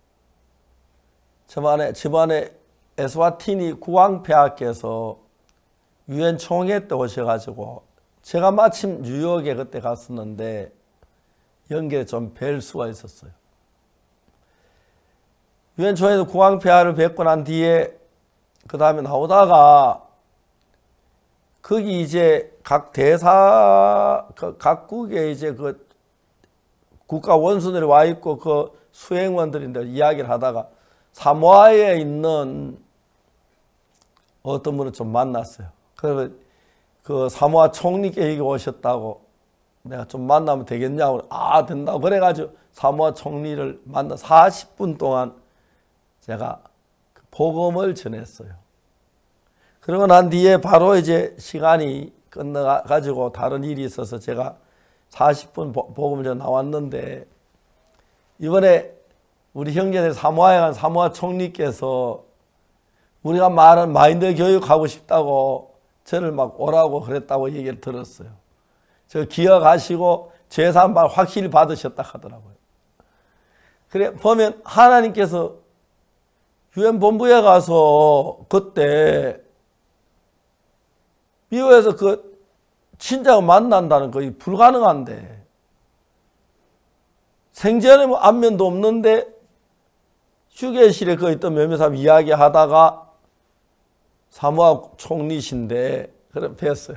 Speaker 1: 저번에 에스와티니 국왕폐하께서 유엔 총회 때 오셔가지고 제가 마침 뉴욕에 그때 갔었는데 연결에 좀 뵐 수가 있었어요. 유엔 총회에서 국왕폐하를 뵙고 난 뒤에 그 다음에 나오다가 거기 이제 각국에 이제 그 국가 원수들이 와 있고 그 수행원들인데 이야기를 하다가 사모아에 있는 어떤 분을 좀 만났어요. 그래서 그 사모아 총리께 여기 오셨다고 내가 좀 만나면 되겠냐고. 아, 된다고. 그래가지고 사모아 총리를 만나 40분 동안 제가 그 복음을 전했어요. 그러고 난 뒤에 바로 이제 시간이 끝나가지고 다른 일이 있어서 제가 40분 복음을 전 나왔는데, 이번에 우리 형제들 사모아에 간 사모아 총리께서 우리가 말한 마인드 교육하고 싶다고 저를 막 오라고 그랬다고 얘기를 들었어요. 저 기억하시고 재산발 확실히 받으셨다 하더라고요. 그래 보면 하나님께서 유엔 본부에 가서 그때 미국에서 그 친자가 만난다는 거의 불가능한데, 생전에 뭐 안면도 없는데 휴게실에 그 있던 몇몇 사람 이야기하다가 사모아 총리신데 그래 뵀어요.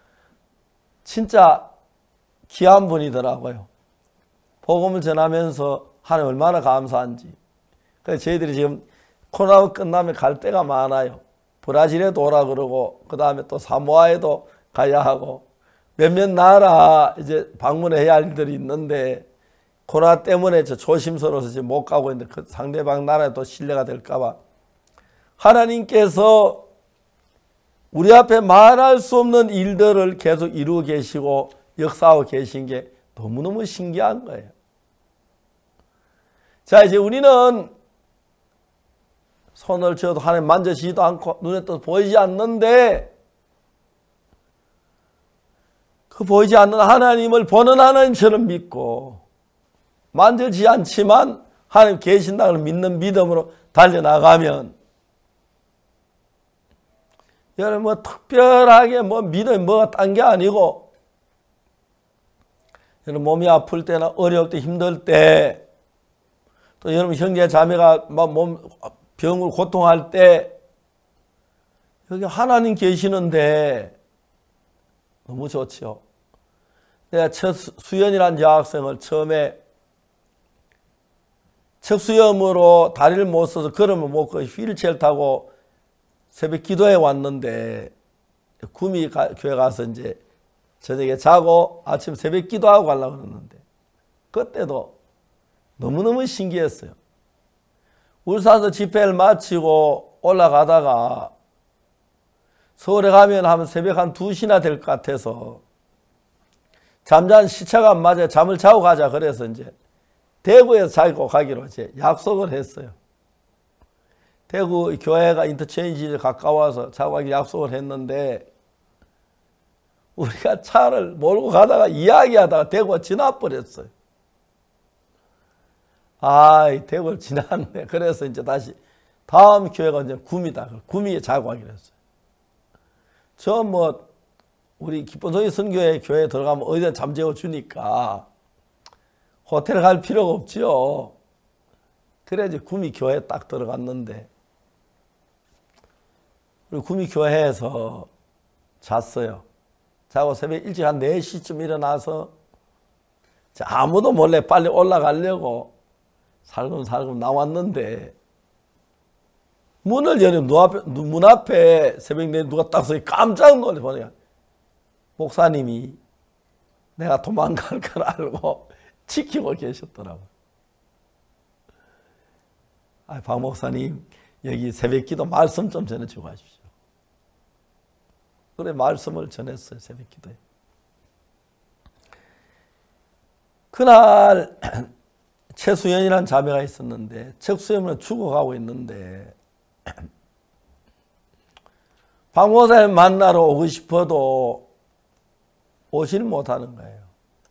Speaker 1: 진짜 귀한 분이더라고요. 복음을 전하면서 하나님 얼마나 감사한지. 그래서 저희들이 지금 코로나 끝나면 갈 데가 많아요. 브라질에도 오라 그러고, 그 다음에 또 사모아에도 가야 하고, 몇몇 나라 이제 방문해야 할 일들이 있는데, 코로나 때문에 저 조심스러워서 지금 못 가고 있는데, 그 상대방 나라에 또 신뢰가 될까봐. 하나님께서 우리 앞에 말할 수 없는 일들을 계속 이루고 계시고 역사하고 계신 게 너무너무 신기한 거예요. 자, 이제 우리는 손을 쥐어도 하나님 만져지지도 않고 눈에 또 보이지 않는데, 그 보이지 않는 하나님을 보는 하나님처럼 믿고, 만져지지 않지만 하나님 계신다는 믿는 믿음으로 달려나가면, 여러분 뭐 특별하게 뭐 믿음이 뭐가 딴 게 아니고, 여러분 몸이 아플 때나 어려울 때 힘들 때, 또 여러분 형제 자매가 막 몸 병을 고통할 때 여기 하나님 계시는데 너무 좋죠. 내가 첫 수연이라는 여학생을 처음에 척수염으로 다리를 못 써서 걸으면 못 걷고 휠체어를 타고 새벽 기도에 왔는데, 구미 교회 가서 이제 저녁에 자고 아침 새벽 기도하고 가려고 그랬는데, 그때도 너무너무 신기했어요. 울산에서 집회를 마치고 올라가다가 서울에 가면 한 새벽 한 2시나 될 것 같아서 잠자는 시차가 안 맞아요. 잠을 자고 가자. 그래서 이제 대구에서 자고 가기로 이제 약속을 했어요. 대구 교회가 인터체인지에 가까워서 자고 가기 약속을 했는데, 우리가 차를 몰고 가다가 이야기하다가 대구가 지나버렸어요. 대구를 지났네. 그래서 이제 다시 다음 교회가 이제 구미다. 구미에 자고 가기로 했어요. 저 뭐 우리 기쁨소리 선교회 교회에 들어가면 어디든 잠재워 주니까 호텔 갈 필요가 없지요. 그래 이제 구미 교회에 딱 들어갔는데, 우리 구미 교회에서 잤어요. 자고 새벽 일찍 한 4시쯤 일어나서 아무도 몰래 빨리 올라가려고 살금살금 나왔는데, 문을 열면 문 앞에 새벽 4시 누가 딱 서서 깜짝 놀래 보니까 목사님이 내가 도망갈 걸 알고 지키고 계셨더라고요. 박 목사님, 여기 새벽 기도 말씀 좀 전해주고 가십시오. 그래 말씀을 전했어요. 새벽 기도에. 그날 최수연이라는 자매가 있었는데, 척수염으로 죽어가고 있는데, 박 목사님 만나러 오고 싶어도 오질 못하는 거예요.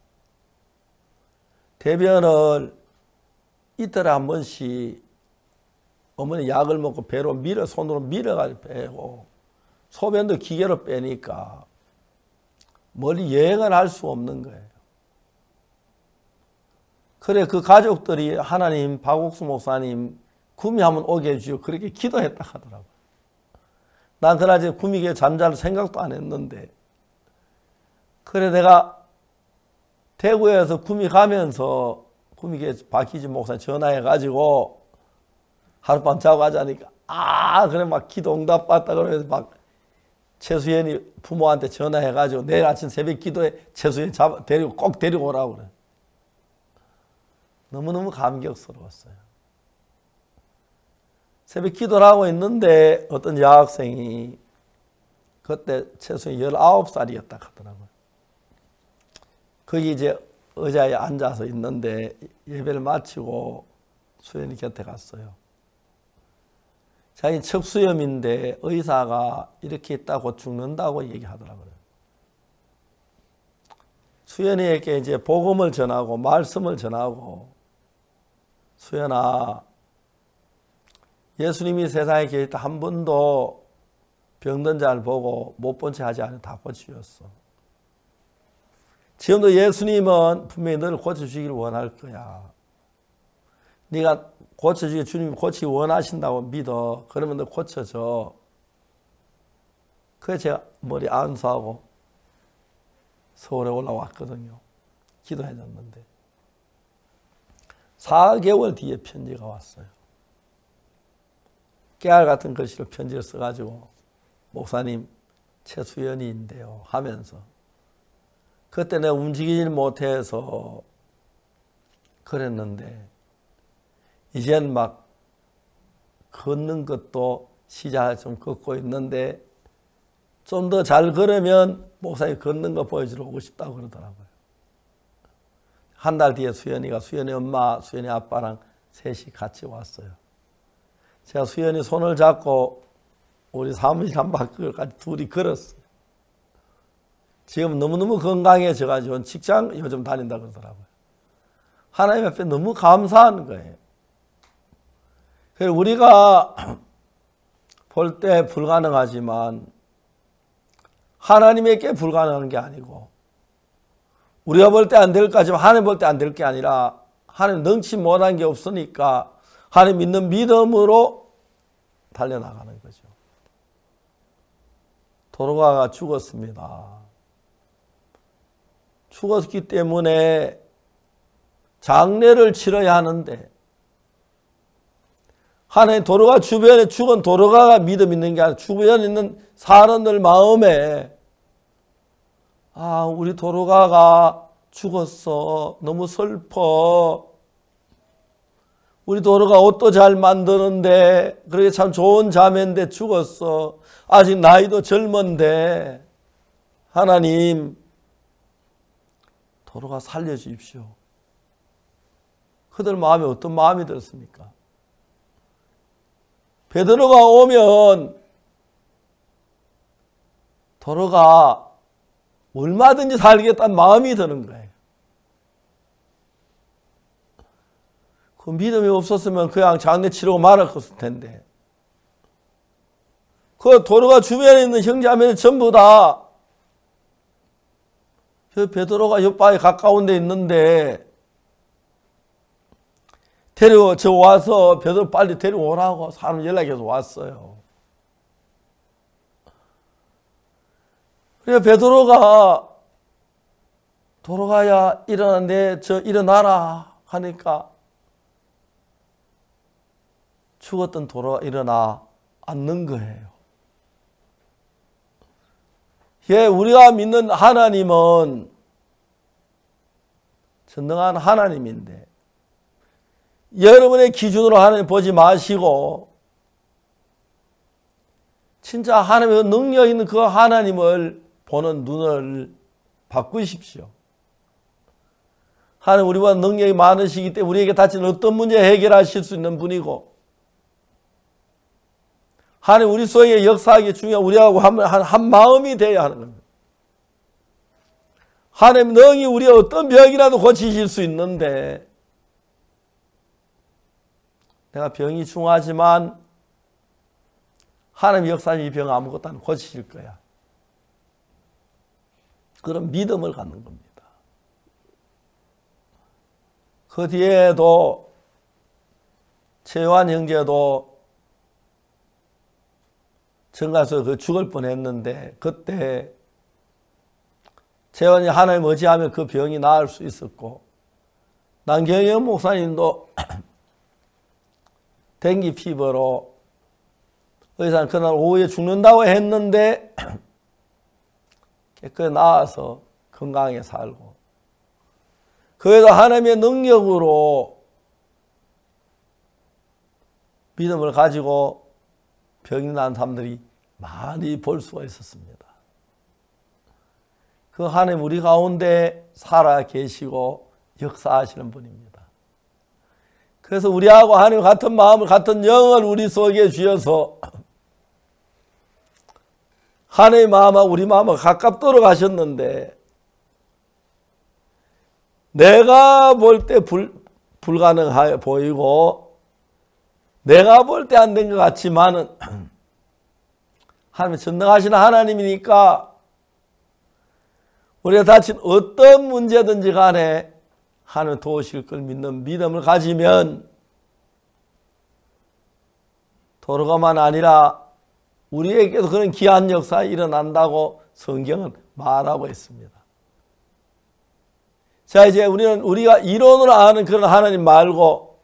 Speaker 1: 대변을 이틀에 한 번씩 어머니 약을 먹고 배로 손으로 밀어가지고 빼고, 소변도 기계로 빼니까 멀리 여행을 할 수 없는 거예요. 그래 그 가족들이 하나님 박옥수 목사님 구미 한번 오게 해주시오 그렇게 기도했다 하더라고요. 난 그날 이제 구미교회 잠잘 생각도 안 했는데, 그래 내가 대구에서 구미 가면서 구미교회 박희진 목사님 전화해가지고 하룻밤 자고 가자니까 그래 막 기도 응답 받다 그러면서 막 최수연이 부모한테 전화해가지고 내일 아침 새벽 기도에 최수연 꼭 데리고 오라고 그래. 너무너무 감격스러웠어요. 새벽 기도를 하고 있는데 어떤 여학생이 그때 최수연이 19살이었다 하더라고요. 거기 이제 의자에 앉아서 있는데 예배를 마치고 수연이 곁에 갔어요. 자기 척수염인데 의사가 이렇게 있다고 죽는다고 얘기하더라고요. 수연이에게 이제 복음을 전하고 말씀을 전하고, 수연아, 예수님이 세상에 계실 때 한 번도 병든 자를 보고 못 본 채 하지 않은 다 고치셨어. 지금도 예수님은 분명히 너를 고쳐주기를 원할 거야. 네가 고쳐주기, 주님이 고치기 원하신다고 믿어. 그러면 너 고쳐져. 그래서 제가 머리 안수하고 서울에 올라왔거든요. 기도해줬는데 4개월 뒤에 편지가 왔어요. 깨알 같은 글씨로 편지를 써가지고 목사님 최수연이인데요 하면서, 그때 내가 움직이질 못해서 그랬는데 이젠 막 걷는 것도 시작을 좀 걷고 있는데 좀 더 잘 걸으면 목사님 걷는 거 보여주러 오고 싶다고 그러더라고요. 한 달 뒤에 수연이 엄마, 수연이 아빠랑 셋이 같이 왔어요. 제가 수연이 손을 잡고 우리 사무실 한 바퀴까지 둘이 걸었어요. 지금 너무너무 건강해져가지고 직장 요즘 다닌다 그러더라고요. 하나님 앞에 너무 감사한 거예요. 그래서 우리가 볼 때 불가능하지만 하나님에게 불가능한 게 아니고, 우리가 볼 때 안 될 거지만 하나님 볼 때 안 될 게 아니라 하나님 능치 못한 게 없으니까 하나님 믿는 믿음으로 달려나가는 거죠. 도로가가 죽었습니다. 죽었기 때문에 장례를 치러야 하는데, 하나님 도로가 주변에 죽은 도로가가 믿음 있는 게 아니라 주변에 있는 사람들 마음에, 아, 우리 도로가가 죽었어. 너무 슬퍼. 우리 도로가 옷도 잘 만드는데, 그렇게 참 좋은 자매인데 죽었어. 아직 나이도 젊은데, 하나님, 도로가 살려주십시오. 그들 마음에 어떤 마음이 들었습니까? 베드로가 오면 도로가 얼마든지 살겠다는 마음이 드는 거예요. 그 믿음이 없었으면 그냥 장례 치르고 말았을 텐데, 그 도로가 주변에 있는 형제자매는 전부 다 베드로가 옆바에 가까운 데 있는데 저 와서 베드로 빨리 데려오라고 사람 연락해서 왔어요. 그래서 베드로가 도로가야 일어나는데 일어나라 하니까 죽었던 도로가 일어나 앉는 거예요. 예, 우리가 믿는 하나님은 전능한 하나님인데, 여러분의 기준으로 하나님 보지 마시고 진짜 하나님의 능력 있는 그 하나님을 보는 눈을 바꾸십시오. 하나님 우리보다 능력이 많으시기 때문에 우리에게 닥치는 어떤 문제 해결하실 수 있는 분이고, 하나님 우리 속에 역사하기 중요한 우리하고 한 마음이 되어야 하는 겁니다. 하나님 능히 우리의 어떤 병이라도 고치실 수 있는데, 내가 병이 중하지만 하나님 역사님 이 병 아무것도 안 고치실 거야. 그런 믿음을 갖는 겁니다. 그 뒤에도 최요한 형제도 정가서 죽을 뻔했는데, 그때 최요한이 하나님 의지하면 그 병이 나을 수 있었고, 남경영 목사님도 댕기 피부로 의사는 그날 오후에 죽는다고 했는데 깨끗이 나아서 건강하게 살고, 그래도 하나님의 능력으로 믿음을 가지고 병이 난 사람들이 많이 볼 수가 있었습니다. 그 하나님 우리 가운데 살아 계시고 역사하시는 분입니다. 그래서 우리하고 하나님 같은 마음을, 같은 영을 우리 속에 주셔서 하나님의 마음하고 우리 마음하고 가깝도록 하셨는데, 내가 볼 때 불가능해 보이고 내가 볼 때 안 된 것 같지만은 하나님 전능하신 하나님이니까 우리가 다친 어떤 문제든지 간에 하나님 도우실 걸 믿는 믿음을 가지면 도로가만 아니라 우리에게도 그런 귀한 역사가 일어난다고 성경은 말하고 있습니다. 자, 이제 우리가 이론으로 아는 그런 하나님 말고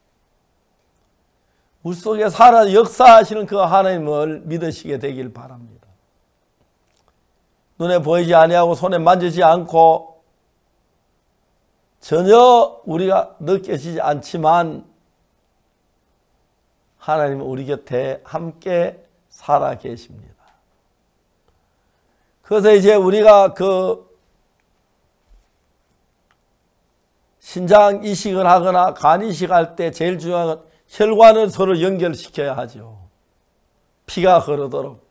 Speaker 1: 우리 속에 살아 역사하시는 그 하나님을 믿으시게 되길 바랍니다. 눈에 보이지 아니하고 손에 만지지 않고 전혀 우리가 느껴지지 않지만 하나님은 우리 곁에 함께 살아 계십니다. 그래서 이제 우리가 그 신장 이식을 하거나 간 이식할 때 제일 중요한 건 혈관을 서로 연결시켜야 하죠. 피가 흐르도록.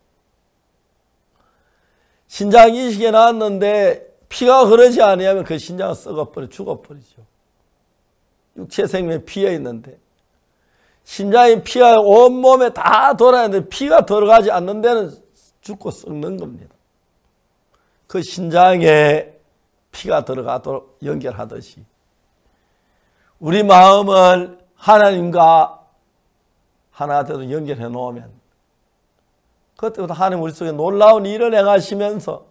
Speaker 1: 신장 이식에 나왔는데 피가 흐르지 않으면 그 신장은 썩어버려 죽어버리죠. 육체 생명이 피에 있는데 신장이 피가 온몸에 다 돌아야 하는데 피가 들어가지 않는 데는 죽고 썩는 겁니다. 그 신장에 피가 들어가도록 연결하듯이 우리 마음을 하나님과 하나가 되도록 연결해 놓으면 그때부터 하나님 우리 속에 놀라운 일을 행하시면서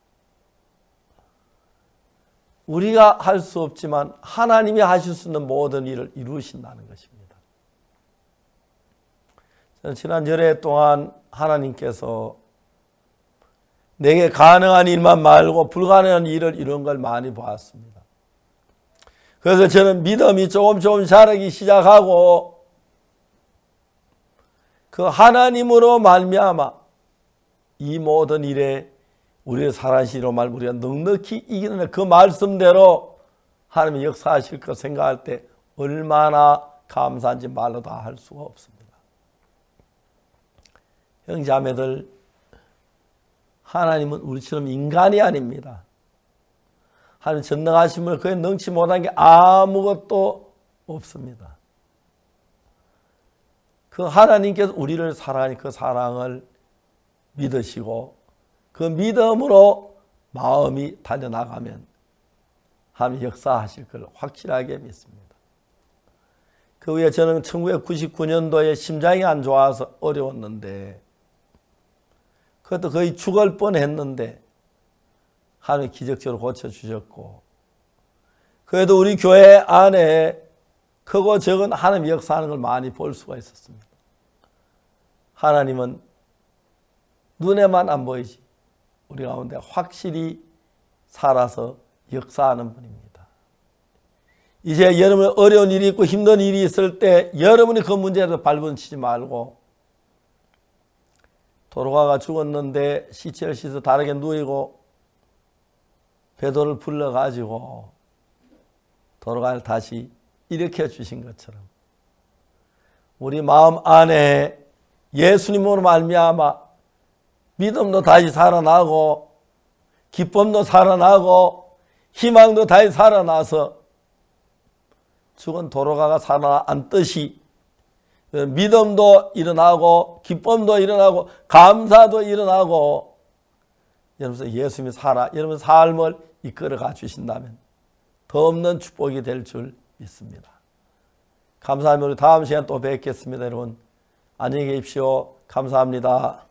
Speaker 1: 우리가 할 수 없지만 하나님이 하실 수 있는 모든 일을 이루신다는 것입니다. 저는 지난 열애 동안 하나님께서 내게 가능한 일만 말고 불가능한 일을 이룬 걸 많이 보았습니다. 그래서 저는 믿음이 조금 자라기 시작하고 그 하나님으로 말미암아 이 모든 일에 우리의 살아시로 말 우리가 넉넉히 이기는 그 말씀대로 하나님이 역사하실 것 생각할 때 얼마나 감사한지 말로 다 할 수가 없습니다. 형제자매들, 하나님은 우리처럼 인간이 아닙니다. 하나님 전능하심을 그에 능치 못한 게 아무것도 없습니다. 그 하나님께서 우리를 사랑하니 그 사랑을 믿으시고 그 믿음으로 마음이 달려나가면 하나님 역사하실 걸 확실하게 믿습니다. 그 후에 저는 1999년도에 심장이 안 좋아서 어려웠는데 그것도 거의 죽을 뻔했는데 하나님 기적적으로 고쳐주셨고 그래도 우리 교회 안에 크고 적은 하나님 역사하는 걸 많이 볼 수가 있었습니다. 하나님은 눈에만 안 보이지 우리 가운데 확실히 살아서 역사하는 분입니다. 이제 여러분 어려운 일이 있고 힘든 일이 있을 때 여러분이 그 문제에도 발버둥치지 말고 도로가가 죽었는데 시체를 씻어 다르게 누이고 베드로를 불러가지고 도로가를 다시 일으켜 주신 것처럼 우리 마음 안에 예수님으로 말미암아 믿음도 다시 살아나고 기쁨도 살아나고 희망도 다시 살아나서 죽은 도로가가 살아났듯이 믿음도 일어나고 기쁨도 일어나고 감사도 일어나고 여러분 예수님이 여러분 삶을 이끌어가 주신다면 더 없는 축복이 될 줄 믿습니다. 감사합니다. 우리 다음 시간 또 뵙겠습니다. 여러분 안녕히 계십시오. 감사합니다.